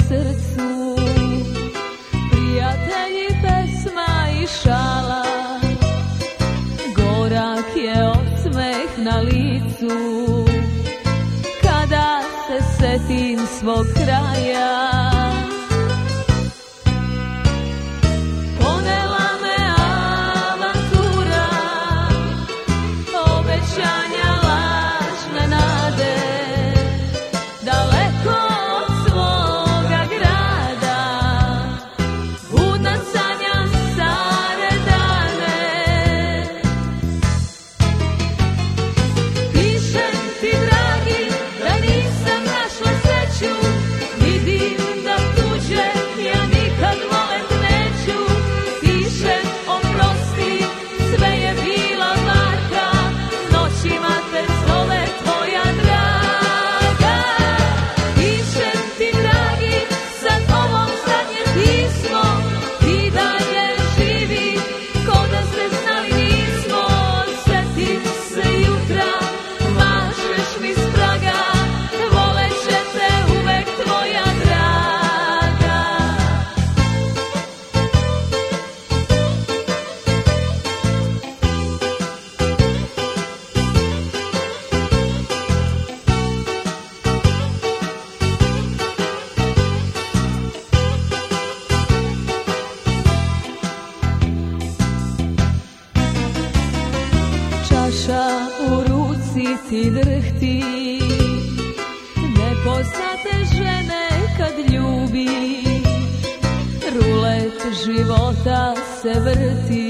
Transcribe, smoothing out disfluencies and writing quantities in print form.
srcu, prijatelji, pesma i šala, gorak je osmeh na licu, kada se setim svog kraja. Ponela me avantura, obećanja, lažne nade, daleko od svoga grada, budna sanjam stare dane. Pišem ti, dragi, da nisam našla sreću, vidim da tuđe ja nikad volet neću. Pišem, oprosti, sve je bila varka, noćima te zove tvoja draga. Pišem ti, dragi, sad ovo zadnje pismo, ti dalje živi, ko da se znali nismo. Setim se jutra, mašeš mi s praga, voleće te uvek tvoja draga. Čaša u ruci ti drhti, nepoznate žene kad ljubi, rulet života se vrti.